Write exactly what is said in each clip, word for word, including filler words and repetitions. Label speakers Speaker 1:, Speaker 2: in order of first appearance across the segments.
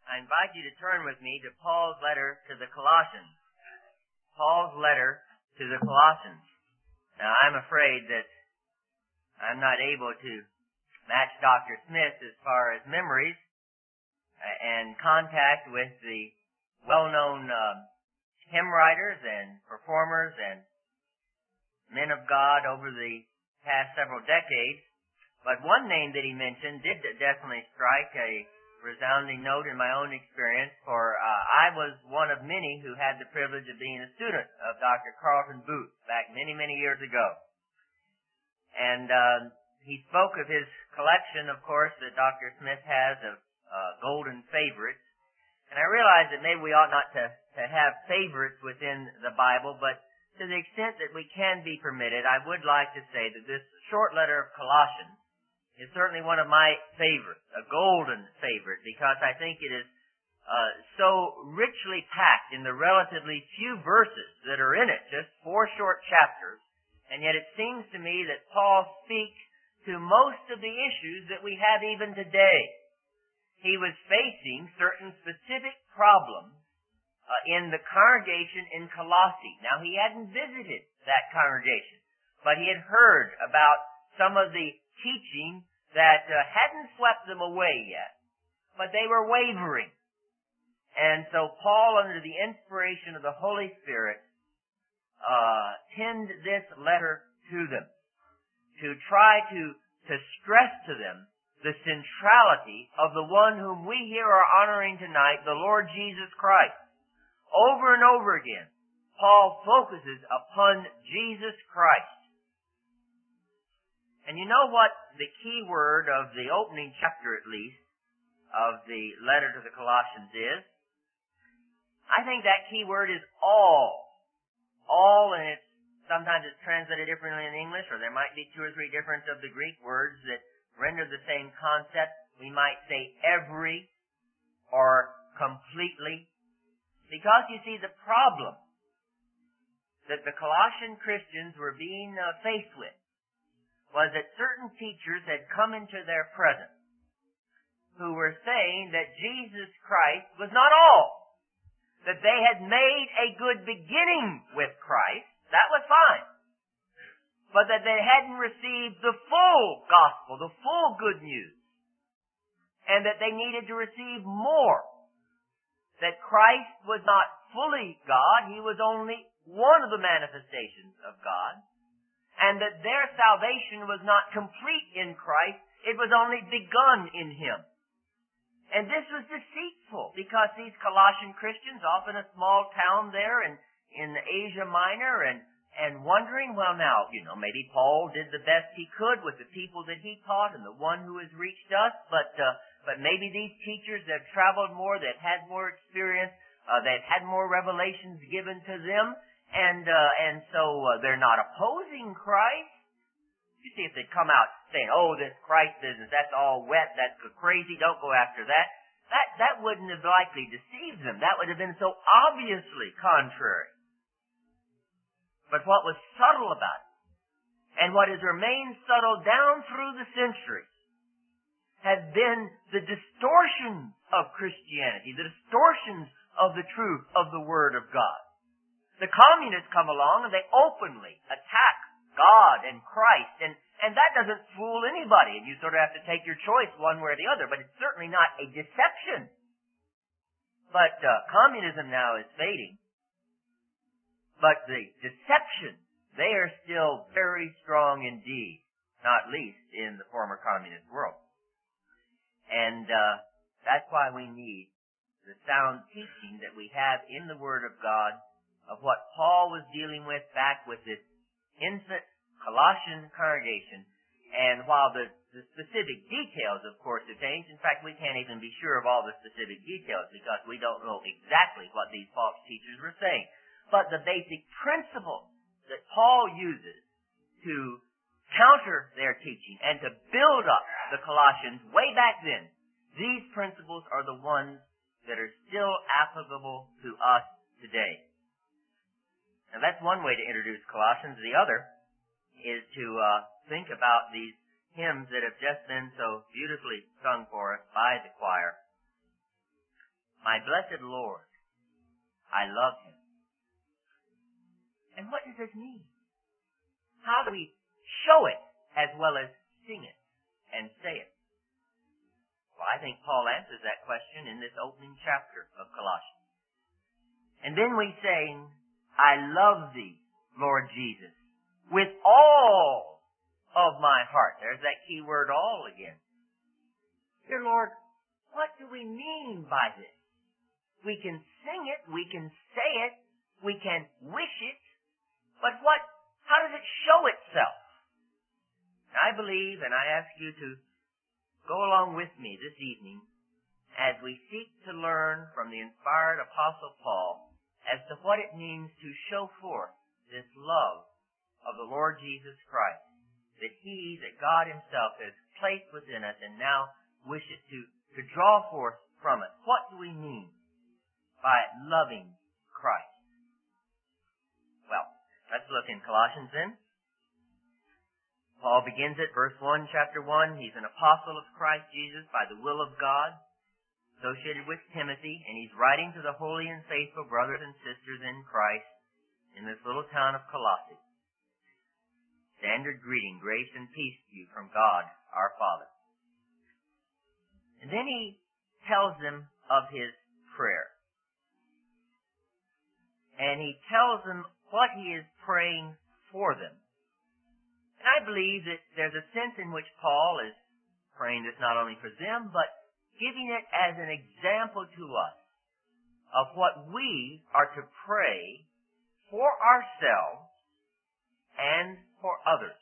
Speaker 1: I invite you to turn with me to Paul's letter to the Colossians. Paul's letter to the Colossians. Now, I'm afraid that I'm not able to match Doctor Smith as far as memories and contact with the well-known uh, hymn writers and performers and men of God over the past several decades. But one name that he mentioned did definitely strike a resounding note in my own experience, for uh, I was one of many who had the privilege of being a student of Doctor Carlton Booth back many, many years ago. And uh, he spoke of his collection, of course, that Doctor Smith has of uh, golden favorites. And I realize that maybe we ought not to, to have favorites within the Bible, but to the extent that we can be permitted, I would like to say that this short letter of Colossians is certainly one of my favorites, a golden favorite, because I think it is uh, so richly packed in the relatively few verses that are in it, just four short chapters, and yet it seems to me that Paul speaks to most of the issues that we have even today. He was facing certain specific problems uh, in the congregation in Colossae. Now, he hadn't visited that congregation, but he had heard about some of the teaching that uh, hadn't swept them away yet, but they were wavering. And so Paul, under the inspiration of the Holy Spirit, uh, penned this letter to them to try to, to stress to them the centrality of the one whom we here are honoring tonight, the Lord Jesus Christ. Over and over again, Paul focuses upon Jesus Christ. And you know what the key word of the opening chapter, at least, of the letter to the Colossians is? I think that key word is all. All, and it's sometimes it's translated differently in English, or there might be two or three different of the Greek words that render the same concept. We might say every or completely. Because, you see, the problem that the Colossian Christians were being uh, faced with was that certain teachers had come into their presence who were saying that Jesus Christ was not all. That they had made a good beginning with Christ. That was fine. But that they hadn't received the full gospel, the full good news. And that they needed to receive more. That Christ was not fully God. He was only one of the manifestations of God. And that their salvation was not complete in Christ. It was only begun in Him. And this was deceitful, because these Colossian Christians, often a small town there in, in Asia Minor, and, and wondering, well now, you know, maybe Paul did the best he could with the people that he taught and the one who has reached us, but, uh, but maybe these teachers that have traveled more, that had more experience, uh, that had more revelations given to them, and, uh, and so uh, they're not opposing Christ. You see, if they'd come out saying, oh, this Christ business, that's all wet, that's crazy, don't go after that, that, that wouldn't have likely deceived them. That would have been so obviously contrary. But what was subtle about it, and what has remained subtle down through the centuries, has been the distortions of Christianity, the distortions of the truth of the Word of God. The communists come along and they openly attack God and Christ, and, and that doesn't fool anybody, and you sort of have to take your choice one way or the other, but it's certainly not a deception. But uh, communism now is fading. But the deception, they are still very strong indeed, not least in the former communist world. And uh, that's why we need the sound teaching that we have in the Word of God of what Paul was dealing with back with this infant Colossian congregation. And while the, the specific details, of course, have changed, in fact, we can't even be sure of all the specific details because we don't know exactly what these false teachers were saying. But the basic principles that Paul uses to counter their teaching and to build up the Colossians way back then, these principles are the ones that are still applicable to us today. Now, that's one way to introduce Colossians. The other is to uh, think about these hymns that have just been so beautifully sung for us by the choir. My blessed Lord, I love Him. And what does this mean? How do we show it as well as sing it and say it? Well, I think Paul answers that question in this opening chapter of Colossians. And then we sing, I love Thee, Lord Jesus, with all of my heart. There's that key word, all, again. Dear Lord, what do we mean by this? We can sing it, we can say it, we can wish it, but what, how does it show itself? I believe, and I ask you to go along with me this evening as we seek to learn from the inspired Apostle Paul as to what it means to show forth this love of the Lord Jesus Christ that He, that God Himself has placed within us and now wishes to, to draw forth from us. What do we mean by loving Christ? Well, let's look in Colossians then. Paul begins at verse one, chapter one. He's an apostle of Christ Jesus by the will of God, associated with Timothy, and he's writing to the holy and faithful brothers and sisters in Christ in this little town of Colossae. Standard greeting, grace and peace to you from God, our Father. And then he tells them of his prayer. And he tells them what he is praying for them. And I believe that there's a sense in which Paul is praying this not only for them, but giving it as an example to us of what we are to pray for ourselves and for others.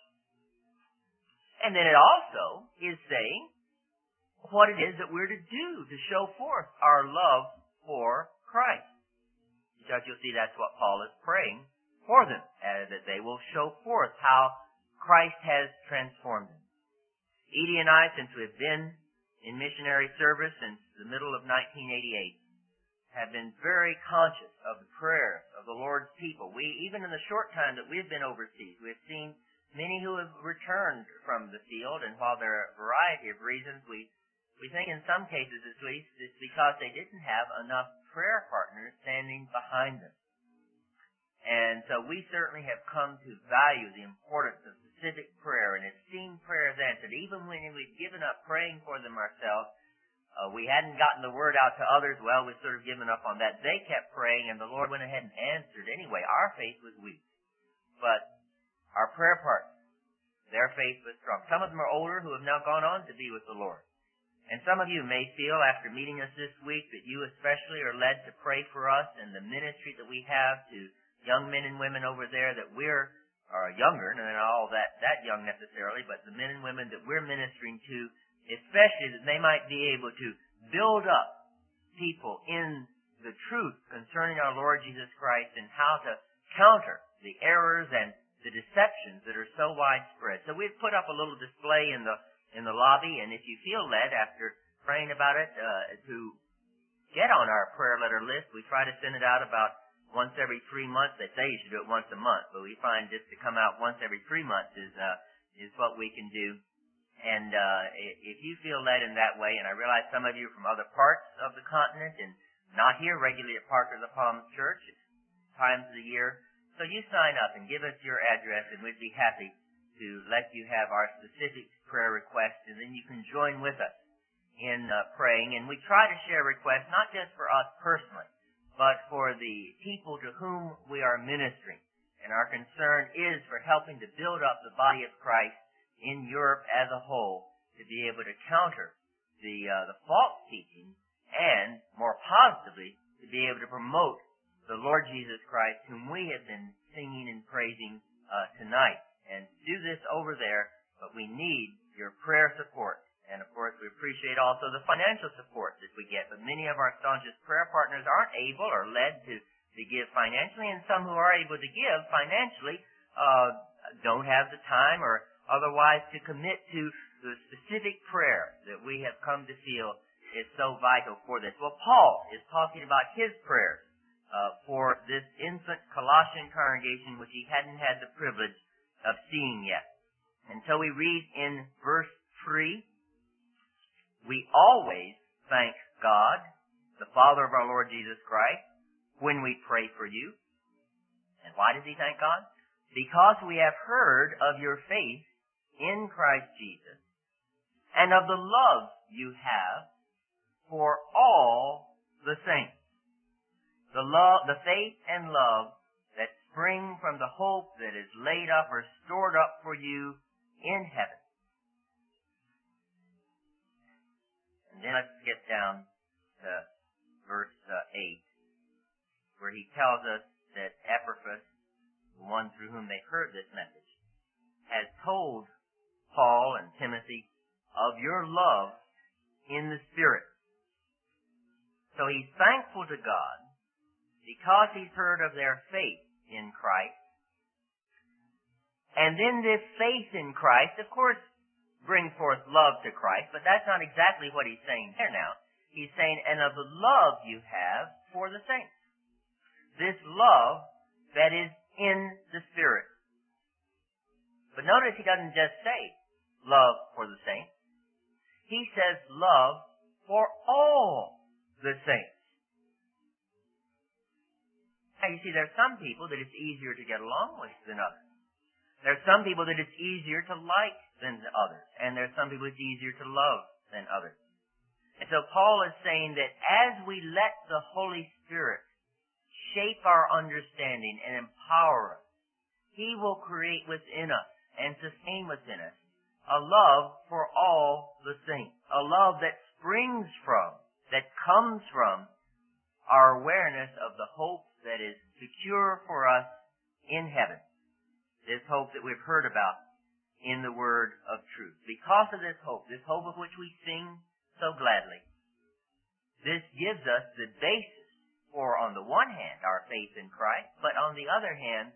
Speaker 1: And then it also is saying what it is that we're to do to show forth our love for Christ. Because you'll see that's what Paul is praying for them, uh, that they will show forth how Christ has transformed them. Edie and I, since we've been in missionary service since the middle of nineteen eighty-eight, have been very conscious of the prayers of the Lord's people. We, even in the short time that we've been overseas, we've seen many who have returned from the field, and while there are a variety of reasons, we, we think in some cases at least it's because they didn't have enough prayer partners standing behind them. And so we certainly have come to value the importance of specific prayer, and have seen prayers answered. Even when we've given up praying for them ourselves, uh, we hadn't gotten the word out to others, well, we've sort of given up on that. They kept praying, and the Lord went ahead and answered anyway. Our faith was weak. But our prayer partners, their faith was strong. Some of them are older who have now gone on to be with the Lord. And some of you may feel, after meeting us this week, that you especially are led to pray for us and the ministry that we have to young men and women over there, that we're are younger, and not all that, that young necessarily, but the men and women that we're ministering to, especially that they might be able to build up people in the truth concerning our Lord Jesus Christ and how to counter the errors and the deceptions that are so widespread. So we've put up a little display in the in the lobby, and if you feel led after praying about it uh, to get on our prayer letter list, we try to send it out about once every three months. They say you should do it once a month, but we find just to come out once every three months is uh, is what we can do. And uh, if you feel led in that way, and I realize some of you are from other parts of the continent and not here regularly at Parker the Palms Church times of the year, so you sign up and give us your address, and we'd be happy to let you have our specific prayer requests, and then you can join with us in uh, praying. And we try to share requests not just for us personally, but for the people to whom we are ministering. And our concern is for helping to build up the body of Christ in Europe as a whole, to be able to counter the uh, the false teaching, and more positively, to be able to promote the Lord Jesus Christ, whom we have been singing and praising uh, tonight. And do this over there, but we need your prayer support. And, of course, we appreciate also the financial support that we get. But many of our staunchest prayer partners aren't able or led to, to give financially, and some who are able to give financially uh, don't have the time or otherwise to commit to the specific prayer that we have come to feel is so vital for this. Well, Paul is talking about his prayers uh, for this infant Colossian congregation, which he hadn't had the privilege of seeing yet. And so we read in verse three, we always thank God, the Father of our Lord Jesus Christ, when we pray for you. And why does he thank God? Because we have heard of your faith in Christ Jesus and of the love you have for all the saints. The love, the faith and love that spring from the hope that is laid up or stored up for you in heaven. And then let's get down to verse uh, eight, where he tells us that Epaphras, the one through whom they heard this message, has told Paul and Timothy of your love in the Spirit. So he's thankful to God because he's heard of their faith in Christ. And then this faith in Christ, of course, brings forth love to Christ, but that's not exactly what he's saying there now. He's saying, and of the love you have for the saints. This love that is in the Spirit. But notice he doesn't just say love for the saints. He says love for all the saints. Now you see, there's some people that it's easier to get along with than others. There's some people that it's easier to like than others. And there's some people it's easier to love than others. And so Paul is saying that as we let the Holy Spirit shape our understanding and empower us, he will create within us and sustain within us a love for all the saints. A love that springs from, that comes from our awareness of the hope that is secure for us in heaven. This hope that we've heard about in the word of truth. Because of this hope, this hope of which we sing so gladly, this gives us the basis for, on the one hand, our faith in Christ, but on the other hand,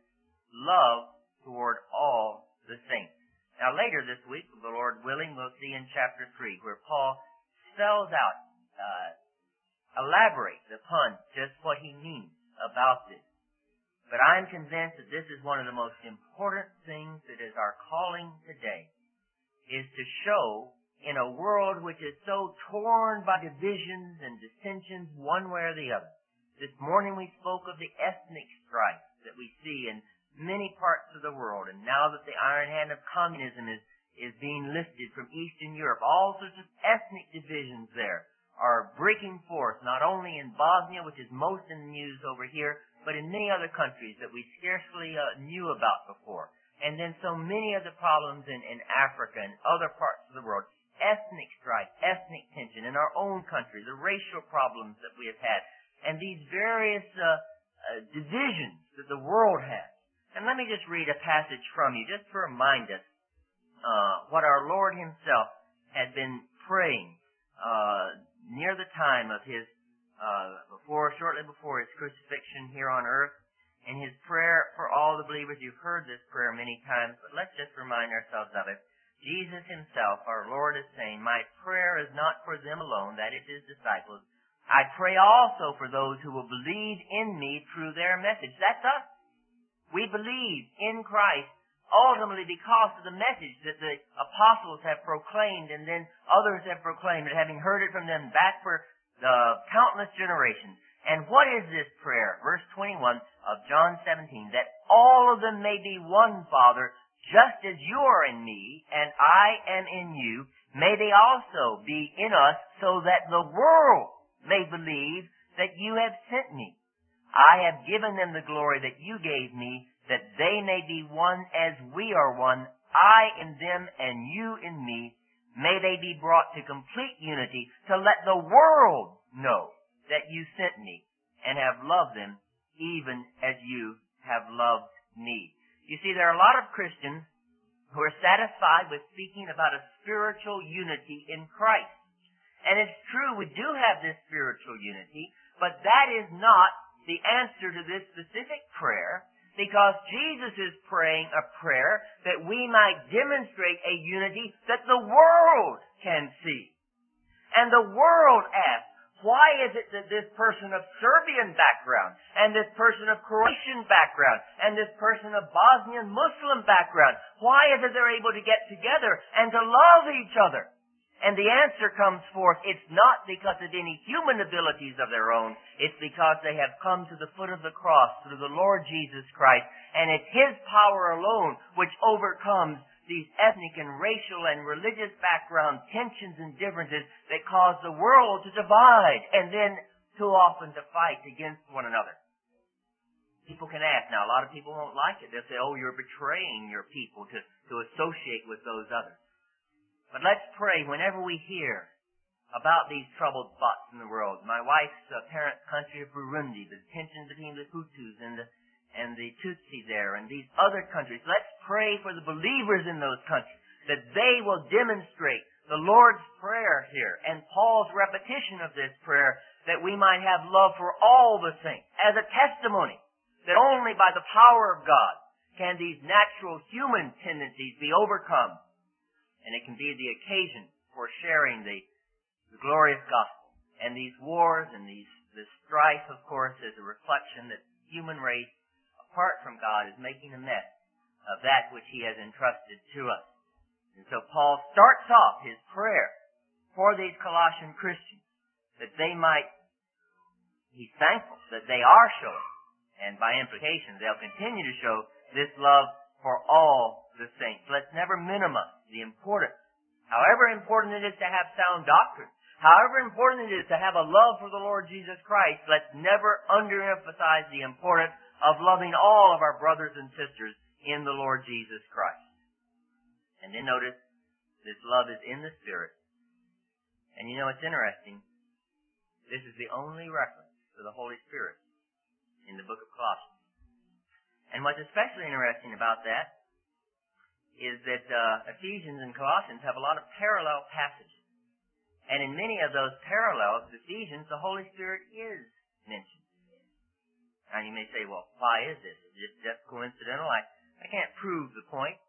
Speaker 1: love toward all the saints. Now later this week, the Lord willing, we'll see in chapter three, where Paul spells out, uh, elaborates upon just what he means about this. But I'm convinced that this is one of the most important things that is our calling today, is to show in a world which is so torn by divisions and dissensions one way or the other. This morning we spoke of the ethnic strife that we see in many parts of the world, and now that the iron hand of communism is, is being lifted from Eastern Europe, all sorts of ethnic divisions there are breaking forth, not only in Bosnia, which is most in the news over here, but in many other countries that we scarcely uh, knew about before. And then so many of the problems in, in Africa and other parts of the world. Ethnic strife, ethnic tension in our own country, the racial problems that we have had, and these various uh, uh, divisions that the world has. And let me just read a passage from you, just to remind us uh, what our Lord himself had been praying uh, near the time of his Uh, before, shortly before his crucifixion here on earth, and his prayer for all the believers. You've heard this prayer many times, but let's just remind ourselves of it. Jesus himself, our Lord, is saying, my prayer is not for them alone, that is his disciples. I pray also for those who will believe in me through their message. That's us. We believe in Christ ultimately because of the message that the apostles have proclaimed, and then others have proclaimed it, having heard it from them back for the countless generations. And what is this prayer? Verse twenty-one of John seventeen, that all of them may be one, Father, just as you are in me, and I am in you, may they also be in us, so that the world may believe that you have sent me. I have given them the glory that you gave me, that they may be one as we are one, I in them and you in me. May they be brought to complete unity, to let the world know that you sent me and have loved them even as you have loved me. You see, there are a lot of Christians who are satisfied with speaking about a spiritual unity in Christ. And it's true, we do have this spiritual unity, but that is not the answer to this specific prayer, because Jesus is praying a prayer that we might demonstrate a unity that the world can see. And the world asks, why is it that this person of Serbian background, and this person of Croatian background, and this person of Bosnian Muslim background, why is it they're able to get together and to love each other? And the answer comes forth, it's not because of any human abilities of their own. It's because they have come to the foot of the cross through the Lord Jesus Christ. And it's His power alone which overcomes these ethnic and racial and religious background tensions and differences that cause the world to divide and then too often to fight against one another. People can ask, now a lot of people won't like it. They'll say, oh, you're betraying your people to, to associate with those others. But let's pray whenever we hear about these troubled spots in the world. My wife's uh, parent country of Burundi, the tension between the Hutus and the, and the Tutsi there, and these other countries. Let's pray for the believers in those countries, that they will demonstrate the Lord's Prayer here, and Paul's repetition of this prayer, that we might have love for all the saints, as a testimony that only by the power of God can these natural human tendencies be overcome. And it can be the occasion for sharing the, the glorious gospel. And these wars and these this strife, of course, is a reflection that the human race, apart from God, is making a mess of that which He has entrusted to us. And so Paul starts off his prayer for these Colossian Christians, that they might, he's thankful that they are showing, and by implication, they'll continue to show this love for all the saints. Let's never minimize the importance. However important it is to have sound doctrine, however important it is to have a love for the Lord Jesus Christ, let's never underemphasize the importance of loving all of our brothers and sisters in the Lord Jesus Christ. And then notice, this love is in the Spirit. And you know, it's interesting. This is the only reference to the Holy Spirit in the book of Colossians. And what's especially interesting about that is that uh, Ephesians and Colossians have a lot of parallel passages. And in many of those parallels, Ephesians, the Holy Spirit is mentioned. Now you may say, well, why is this? Is it just coincidental? I, I can't prove the point.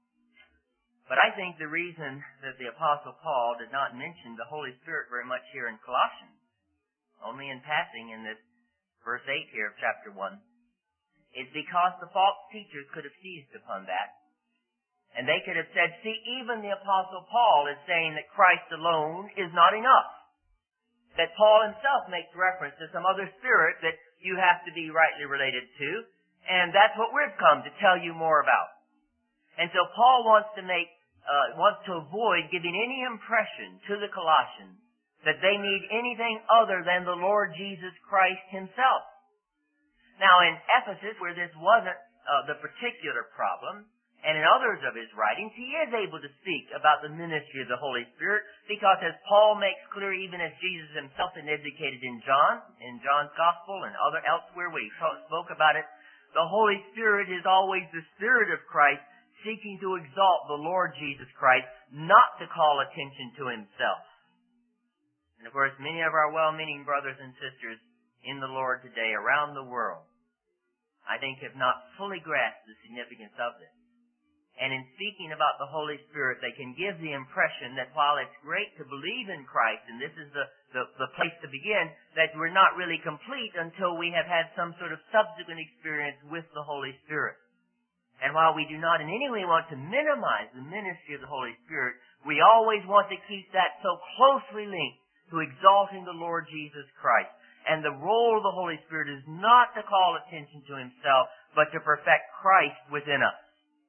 Speaker 1: But I think the reason that the Apostle Paul did not mention the Holy Spirit very much here in Colossians, only in passing in this verse eight here of chapter one, is because the false teachers could have seized upon that. And they could have said, see, even the Apostle Paul is saying that Christ alone is not enough. That Paul himself makes reference to some other spirit that you have to be rightly related to, and that's what we've come to tell you more about. And so Paul wants to make, uh, wants to avoid giving any impression to the Colossians that they need anything other than the Lord Jesus Christ Himself. Now in Ephesus, where this wasn't uh, the particular problem, and in others of his writings, he is able to speak about the ministry of the Holy Spirit, because as Paul makes clear, even as Jesus himself had indicated in John, in John's Gospel and other elsewhere where he spoke about it, the Holy Spirit is always the Spirit of Christ, seeking to exalt the Lord Jesus Christ, not to call attention to himself. And of course, many of our well-meaning brothers and sisters in the Lord today around the world, I think, have not fully grasped the significance of this. And in speaking about the Holy Spirit, they can give the impression that while it's great to believe in Christ, and this is the, the, the place to begin, that we're not really complete until we have had some sort of subsequent experience with the Holy Spirit. And while we do not in any way want to minimize the ministry of the Holy Spirit, we always want to keep that so closely linked to exalting the Lord Jesus Christ. And the role of the Holy Spirit is not to call attention to himself, but to perfect Christ within us.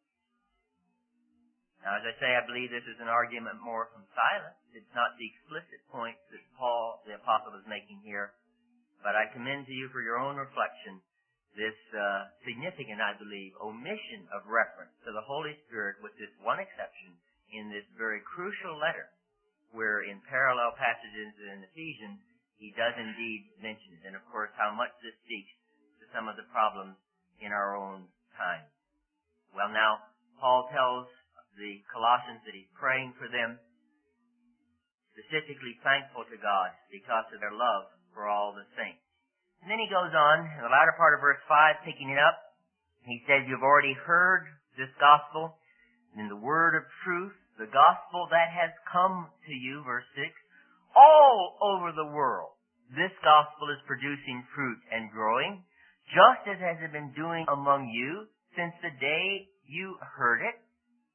Speaker 1: Now, as I say, I believe this is an argument more from silence. It's not the explicit point that Paul, the apostle, is making here. But I commend to you for your own reflection this uh, significant, I believe, omission of reference to the Holy Spirit, with this one exception, in this very crucial letter, where in parallel passages in Ephesians, he does indeed mention it. And of course, how much this speaks to some of the problems in our own time. Well, now, Paul tells the Colossians that he's praying for them, specifically thankful to God because of their love for all the saints. And then he goes on, in the latter part of verse five, picking it up, he says, you've already heard this gospel, and in the word of truth, the gospel that has come to you, verse six, all over the world, this gospel is producing fruit and growing, just as it has been doing among you since the day you heard it,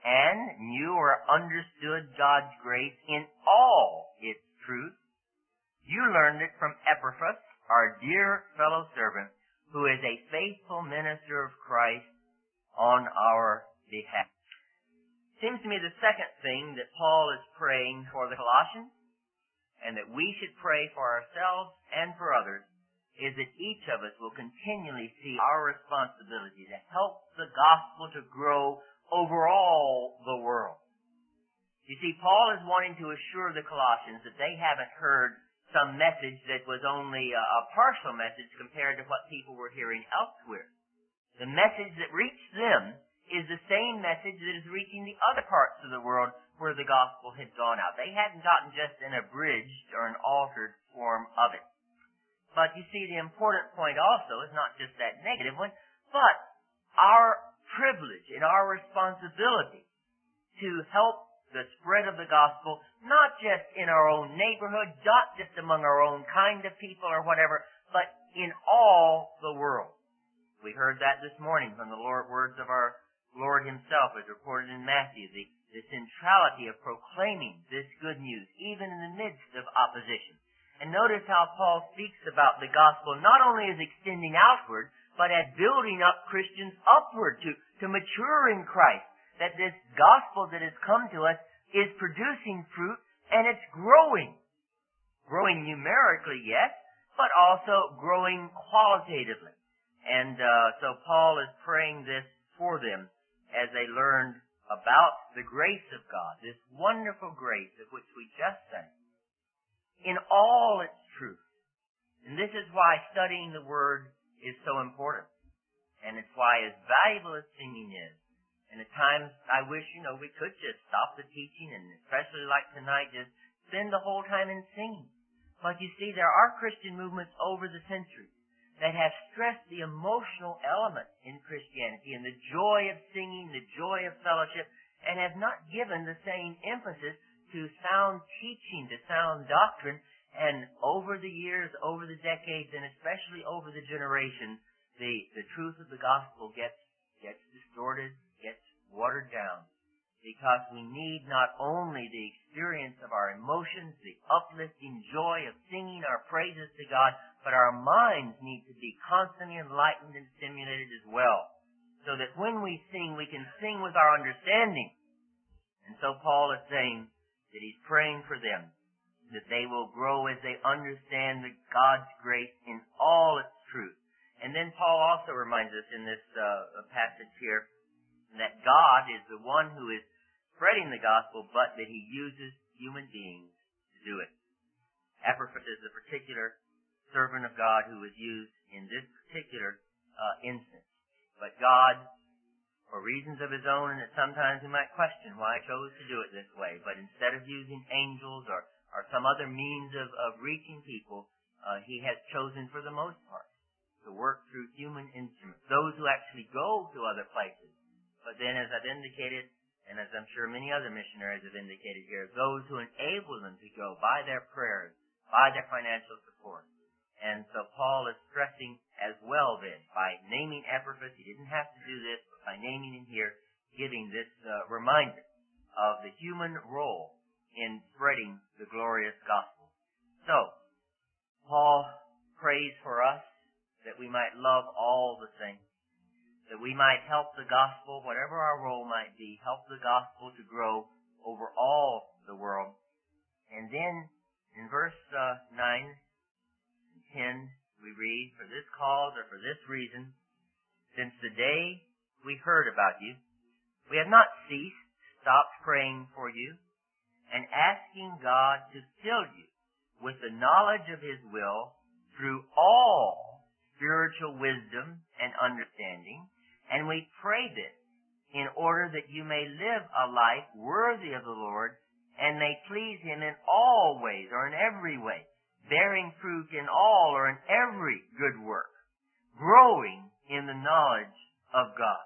Speaker 1: and knew or understood God's grace in all its truth. You learned it from Epaphras, our dear fellow servant, who is a faithful minister of Christ on our behalf. Seems to me the second thing that Paul is praying for the Colossians, and that we should pray for ourselves and for others, is that each of us will continually see our responsibility to help the gospel to grow over all the world. You see, Paul is wanting to assure the Colossians that they haven't heard some message that was only a, a partial message compared to what people were hearing elsewhere. The message that reached them is the same message that is reaching the other parts of the world where the gospel had gone out. They hadn't gotten just an abridged or an altered form of it. But you see, the important point also is not just that negative one, but our privilege and our responsibility to help the spread of the gospel, not just in our own neighborhood, not just among our own kind of people or whatever, but in all the world. We heard that this morning from the Lord, words of our Lord himself, as reported in Matthew, the, the centrality of proclaiming this good news, even in the midst of opposition. And notice how Paul speaks about the gospel not only as extending outward, but as building up Christians upward to, to mature in Christ. That this gospel that has come to us is producing fruit and it's growing. Growing numerically, yes, but also growing qualitatively. And uh, so Paul is praying this for them as they learned about the grace of God, this wonderful grace of which we just sang, in all its truth. And this is why studying the Word is so important. And it's why as valuable as singing is. And at times I wish, you know, we could just stop the teaching and especially like tonight, just spend the whole time in singing. But you see, there are Christian movements over the centuries that have stressed the emotional element in Christianity and the joy of singing, the joy of fellowship, and have not given the same emphasis to sound teaching, to sound doctrine. And over the years, over the decades, and especially over the generations, the, the truth of the gospel gets, gets distorted, gets watered down. Because we need not only the experience of our emotions, the uplifting joy of singing our praises to God, but our minds need to be constantly enlightened and stimulated as well. So that when we sing, we can sing with our understanding. And so Paul is saying that he's praying for them, that they will grow as they understand the God's grace in all its truth. And then Paul also reminds us in this uh, passage here that God is the one who is spreading the gospel, but that he uses human beings to do it. Epaphras is the particular servant of God who was used in this particular uh, instance. But God, for reasons of his own, and that sometimes we might question why he chose to do it this way, but instead of using angels or, or some other means of, of reaching people, uh, he has chosen for the most part to work through human instruments, those who actually go to other places. But then, as I've indicated, and as I'm sure many other missionaries have indicated here, those who enable them to go by their prayers, by their financial support. And so Paul is stressing as well then, by naming Epaphras, he didn't have to do this, but by naming him here, giving this uh, reminder of the human role in spreading the glorious gospel. So, Paul prays for us that we might love all the saints, that we might help the gospel, whatever our role might be, help the gospel to grow over all the world. And then in verse uh, nine and ten, we read, "For this cause or for this reason, since the day we heard about you, we have not ceased, stopped praying for you, and asking God to fill you with the knowledge of his will through all spiritual wisdom and understanding. And we pray this in order that you may live a life worthy of the Lord and may please him in all ways or in every way, bearing fruit in all or in every good work, growing in the knowledge of God."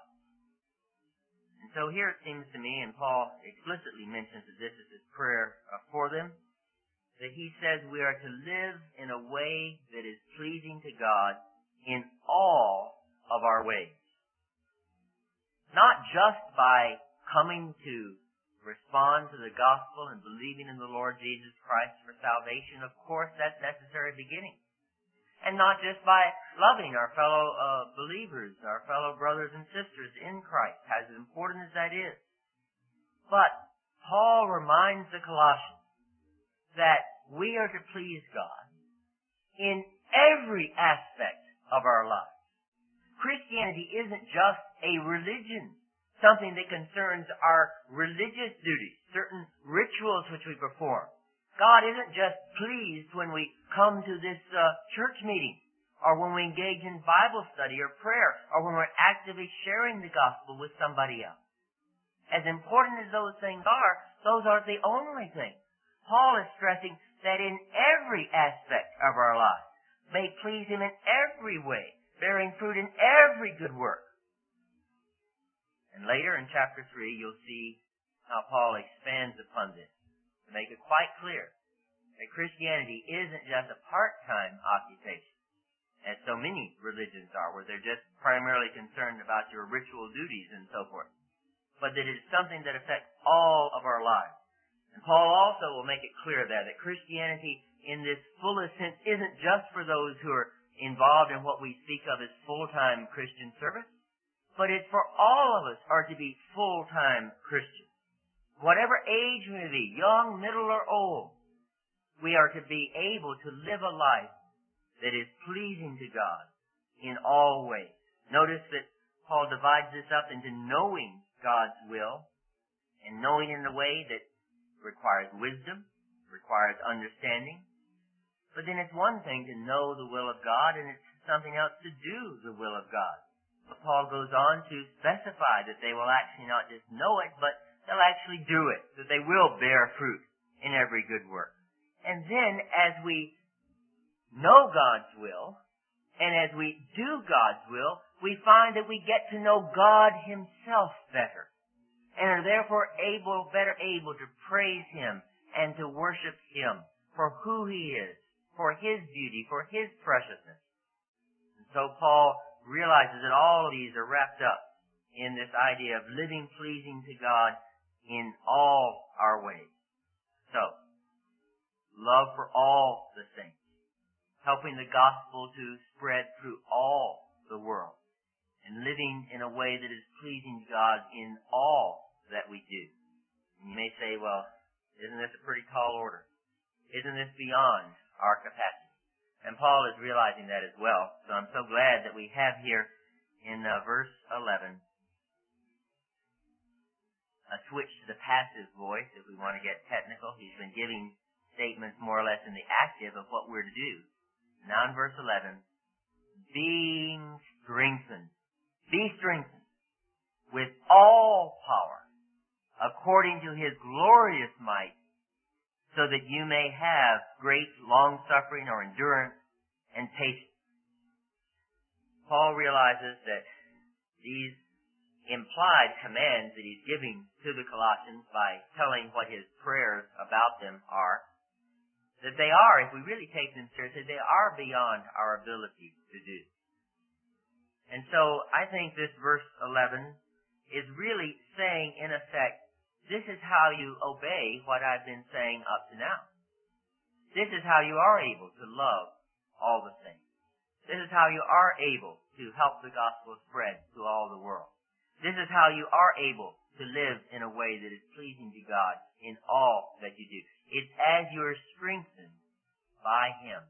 Speaker 1: And so here it seems to me, and Paul explicitly mentions that this is his prayer for them, that he says we are to live in a way that is pleasing to God in all of our ways. Not just by coming to respond to the gospel and believing in the Lord Jesus Christ for salvation, of course, that's necessary beginning. And not just by loving our fellow uh, believers, our fellow brothers and sisters in Christ, as important as that is. But Paul reminds the Colossians that we are to please God in every aspect of our lives. Christianity isn't just a religion, something that concerns our religious duties, certain rituals which we perform. God isn't just pleased when we come to this uh, church meeting, or when we engage in Bible study or prayer, or when we're actively sharing the gospel with somebody else. As important as those things are, those aren't the only things. Paul is stressing that in every aspect of our lives, may please Him in every way, bearing fruit in every good work. And later in chapter three, you'll see how Paul expands upon this to make it quite clear that Christianity isn't just a part-time occupation, as so many religions are, where they're just primarily concerned about your ritual duties and so forth, but that it is something that affects all of our lives. And Paul also will make it clear there that Christianity in this fullest sense isn't just for those who are involved in what we speak of as full-time Christian service, but it's for all of us are to be full-time Christians. Whatever age we may be, young, middle, or old, we are to be able to live a life that is pleasing to God in all ways. Notice that Paul divides this up into knowing God's will and knowing in a way that requires wisdom, requires understanding. But then it's one thing to know the will of God, and it's something else to do the will of God. But Paul goes on to specify that they will actually not just know it, but they'll actually do it, that they will bear fruit in every good work. And then as we know God's will, and as we do God's will, we find that we get to know God Himself better, and are therefore able, better able to praise Him and to worship Him for who He is, for His beauty, for His preciousness. And so Paul realizes that all of these are wrapped up in this idea of living pleasing to God in all our ways. So, love for all the saints, helping the gospel to spread through all the world, and living in a way that is pleasing to God in all that we do. And you may say, well, isn't this a pretty tall order? Isn't this beyond our capacity? And Paul is realizing that as well. So I'm so glad that we have here in uh, verse eleven a switch to the passive voice, if we want to get technical. He's been giving statements more or less in the active of what we're to do. Now in verse eleven, being strengthened. Be strengthened with all power according to His glorious might, so that you may have great long-suffering or endurance and patience. Paul realizes that these implied commands that he's giving to the Colossians by telling what his prayers about them are, that they are, if we really take them seriously, they are beyond our ability to do. And so I think this verse eleven is really saying, in effect, this is how you obey what I've been saying up to now. This is how you are able to love all the saints. This is how you are able to help the gospel spread to all the world. This is how you are able to live in a way that is pleasing to God in all that you do. It's as you are strengthened by Him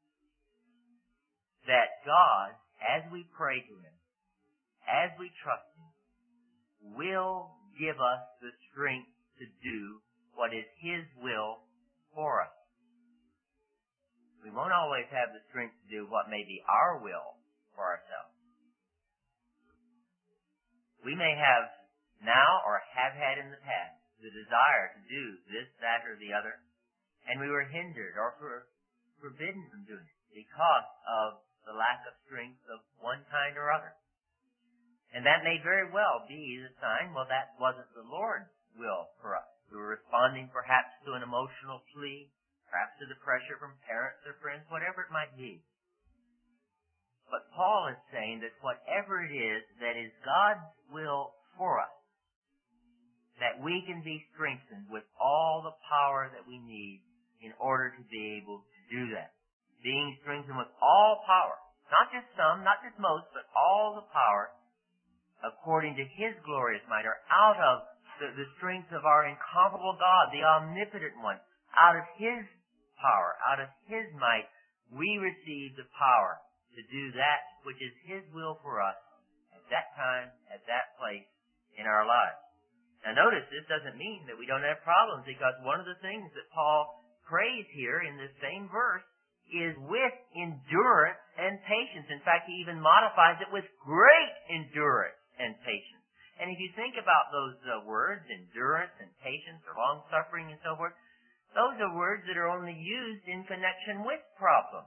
Speaker 1: that God, as we pray to Him, as we trust Him, will give us the strength to do what is His will for us. We won't always have the strength to do what may be our will for ourselves. We may have now or have had in the past the desire to do this, that, or the other, and we were hindered or for, forbidden from doing it because of the lack of strength of one kind or other. And that may very well be the sign, well, that wasn't the Lord's will for us. We were responding perhaps to an emotional plea, perhaps to the pressure from parents or friends, whatever it might be. But Paul is saying that whatever it is that is God's will for us, that we can be strengthened with all the power that we need in order to be able to do that. Being strengthened with all power. Not just some, not just most, but all the power according to His glorious might, or out of the, the strength of our incomparable God, the omnipotent one. Out of His power, out of His might, we receive the power to do that which is His will for us at that time, at that place in our lives. Now notice, this doesn't mean that we don't have problems, because one of the things that Paul prays here in this same verse is with endurance and patience. In fact, he even modifies it with great endurance and patience. And if you think about those uh, words, endurance and patience or long-suffering and so forth, those are words that are only used in connection with problems.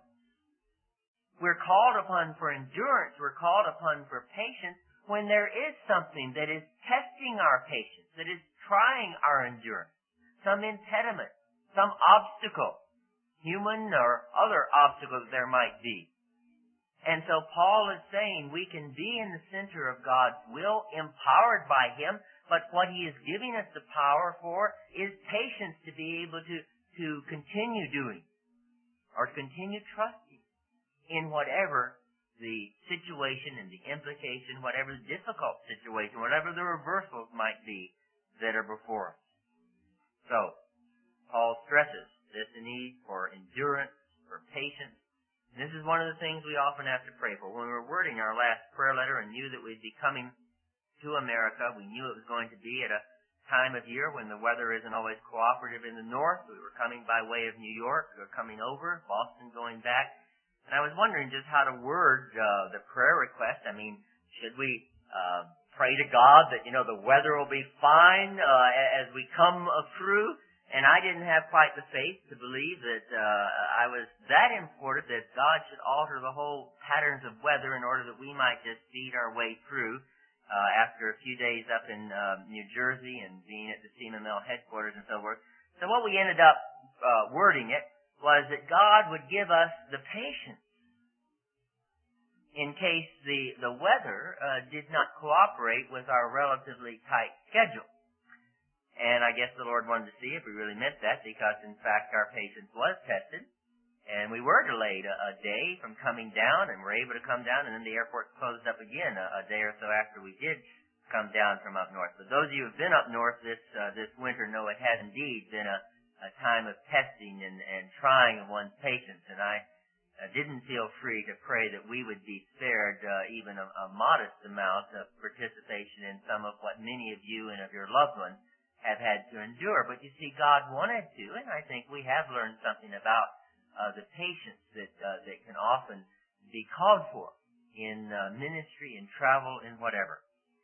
Speaker 1: We're called upon for endurance, we're called upon for patience when there is something that is testing our patience, that is trying our endurance, some impediment, some obstacle, human or other obstacles there might be. And so Paul is saying we can be in the center of God's will, empowered by Him, but what He is giving us the power for is patience to be able to, to continue doing or to continue trusting in whatever the situation and the implication, whatever the difficult situation, whatever the reversals might be that are before us. So, Paul stresses this need for endurance, for patience. And this is one of the things we often have to pray for. When we were wording our last prayer letter and knew that we'd be coming to America, we knew it was going to be at a time of year when the weather isn't always cooperative in the north. We were coming by way of New York. We were coming over, Boston going back. And I was wondering just how to word uh, the prayer request. I mean, should we uh, pray to God that, you know, the weather will be fine uh, as we come uh, through? And I didn't have quite the faith to believe that uh, I was that important that God should alter the whole patterns of weather in order that we might just feed our way through uh, after a few days up in uh, New Jersey and being at the Seaman Mill headquarters and so forth. So what we ended up uh, wording it was that God would give us the patience in case the, the weather uh, did not cooperate with our relatively tight schedule. And I guess the Lord wanted to see if we really meant that, because in fact our patience was tested, and we were delayed a, a day from coming down, and were able to come down, and then the airport closed up again a, a day or so after we did come down from up north. But those of you who have been up north this uh, this winter know it has indeed been a, a time of testing and, and trying of one's patience, and I uh, didn't feel free to pray that we would be spared uh, even a, a modest amount of participation in some of what many of you and of your loved ones have had to endure. But you see, God wanted to, and I think we have learned something about uh, the patience that uh, that can often be called for in uh, ministry, in travel, in whatever.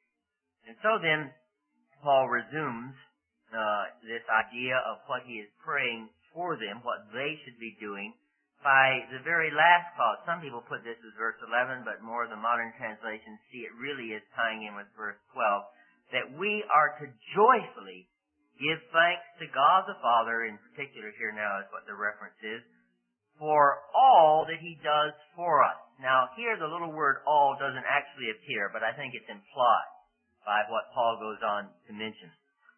Speaker 1: And so then, Paul resumes uh, this idea of what he is praying for them, what they should be doing, by the very last clause. Some people put this as verse eleven, but more of the modern translations see it really is tying in with verse twelve. That we are to joyfully give thanks to God the Father, in particular here now is what the reference is, for all that He does for us. Now here the little word all doesn't actually appear, but I think it's implied by what Paul goes on to mention.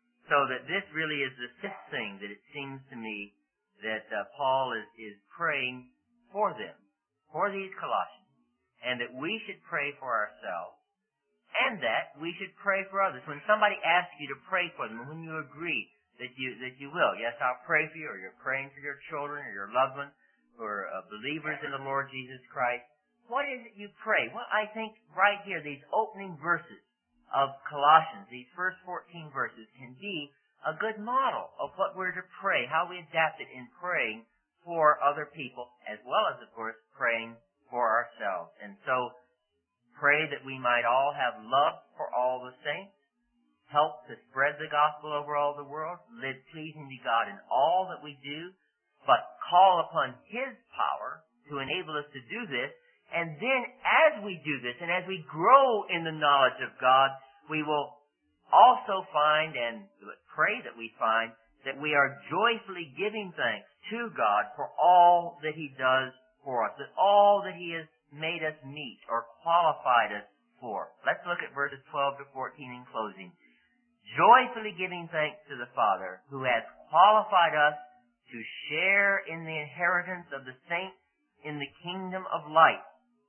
Speaker 1: So that this really is the fifth thing that it seems to me that uh, Paul is, is praying for them, for these Colossians, and that we should pray for ourselves. And that we should pray for others. When somebody asks you to pray for them, and when you agree that you that you will, yes, I'll pray for you, or you're praying for your children or your loved ones, or uh, believers in the Lord Jesus Christ, what is it you pray? Well, I think right here, these opening verses of Colossians, these first fourteen verses, can be a good model of what we're to pray, how we adapt it in praying for other people, as well as, of course, praying for ourselves. And so, pray that we might all have love for all the saints, help to spread the gospel over all the world, live pleasing to God in all that we do, but call upon His power to enable us to do this. And then as we do this, and as we grow in the knowledge of God, we will also find, and pray that we find, that we are joyfully giving thanks to God for all that He does for us, that all that He has made us meet or qualified us for. Let's look at verses twelve to fourteen in closing. joyfully giving thanks to the Father, who has qualified us to share in the inheritance of the saints in the kingdom of light.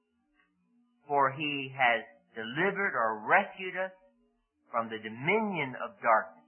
Speaker 1: For he has delivered or rescued us from the dominion of darkness.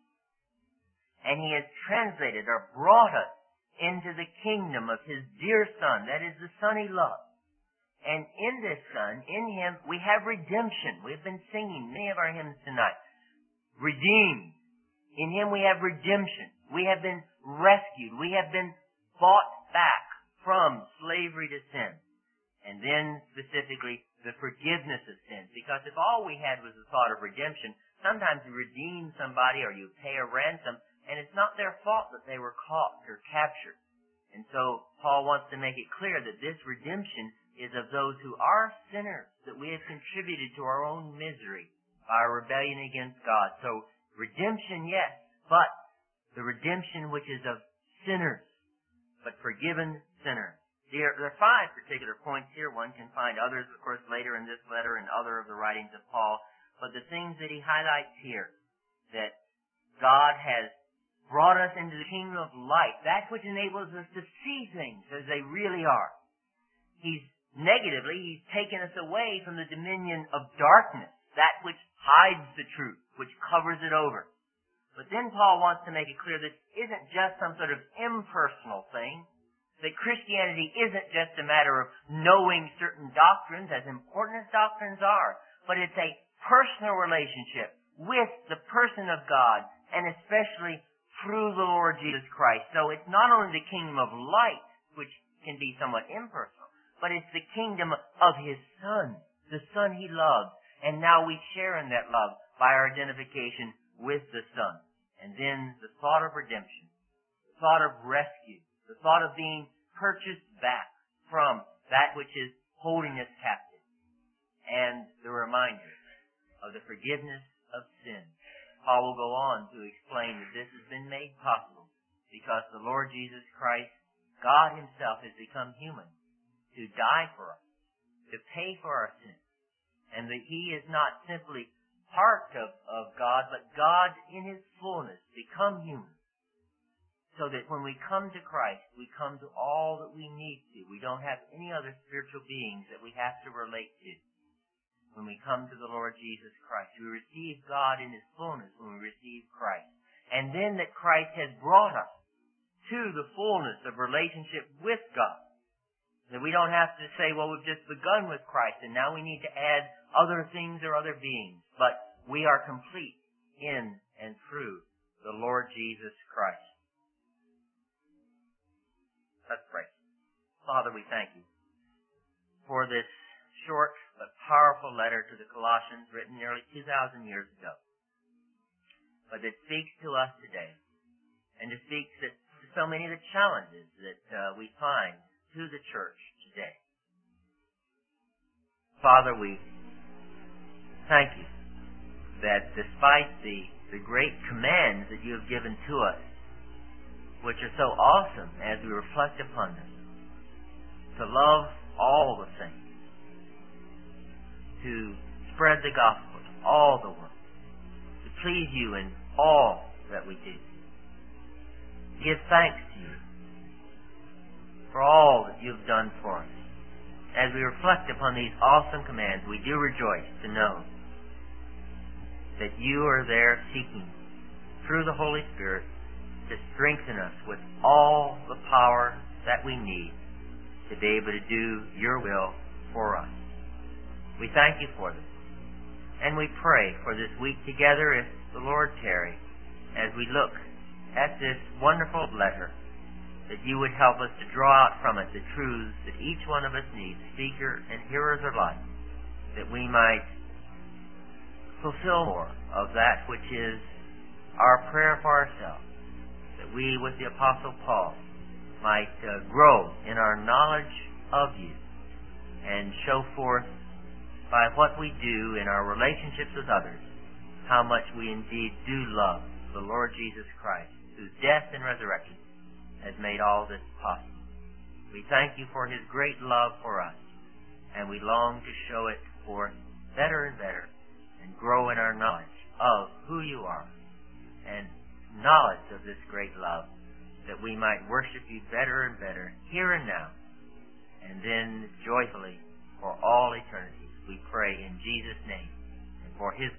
Speaker 1: And he has translated or brought us into the kingdom of his dear Son, that is the Son he loves. And in this Son, in him, we have redemption. We've been singing many of our hymns tonight. Redeemed. In him we have redemption. We have been rescued. We have been bought back from slavery to sin. And then specifically, the forgiveness of sins. Because if all we had was the thought of redemption, sometimes you redeem somebody or you pay a ransom, and it's not their fault that they were caught or captured. And so Paul wants to make it clear that this redemption is of those who are sinners, that we have contributed to our own misery by our rebellion against God. So redemption, yes, but the redemption which is of sinners, but forgiven sinners. There, there are five particular points here. One can find others, of course, later in this letter and other of the writings of Paul. But the things that he highlights here, that God has brought us into the kingdom of light, that which enables us to see things as they really are. He's negatively, he's taken us away from the dominion of darkness, that which hides the truth, which covers it over. But then Paul wants to make it clear that it isn't just some sort of impersonal thing, that Christianity isn't just a matter of knowing certain doctrines, as important as doctrines are, but it's a personal relationship with the person of God, and especially through the Lord Jesus Christ. So it's not only the kingdom of light, which can be somewhat impersonal, but it's the kingdom of his Son, the Son he loves. And now we share in that love by our identification with the Son. And then the thought of redemption, the thought of rescue, the thought of being purchased back from that which is holding us captive, and the reminder of the forgiveness of sin. Paul will go on to explain that this has been made possible because the Lord Jesus Christ, God himself, has become human to die for us, to pay for our sins, and that he is not simply part of, of God, but God in his fullness become human, so that when we come to Christ, we come to all that we need to. We don't have any other spiritual beings that we have to relate to. When we come to the Lord Jesus Christ, we receive God in his fullness when we receive Christ. And then that Christ has brought us to the fullness of relationship with God. That we don't have to say, well, we've just begun with Christ and now we need to add other things or other beings. But we are complete in and through the Lord Jesus Christ. Let's pray. Father, we thank you for this short but powerful letter to the Colossians written nearly two thousand years ago, but that speaks to us today, and it speaks to so many of the challenges that uh, we find to the church today. Father, we thank you that despite the, the great commands that you have given to us, which are so awesome as we reflect upon them, to love all the saints, to spread the gospel to all the world, to please you in all that we do. Give thanks to you for all that you've done for us. As we reflect upon these awesome commands, we do rejoice to know that you are there seeking, through the Holy Spirit, to strengthen us with all the power that we need to be able to do your will for us. We thank you for this. And we pray for this week together, if the Lord tarry, as we look at this wonderful letter, that you would help us to draw out from it the truths that each one of us needs, speaker and hearers alike, that we might fulfill more of that which is our prayer for ourselves, that we, with the Apostle Paul, might uh, grow in our knowledge of you and show forth by what we do in our relationships with others how much we indeed do love the Lord Jesus Christ, whose death and resurrection has made all this possible. We thank you for his great love for us, and we long to show it forth better and better and grow in our knowledge of who you are and knowledge of this great love, that we might worship you better and better here and now, and then joyfully for all eternity. We pray in Jesus' name and for His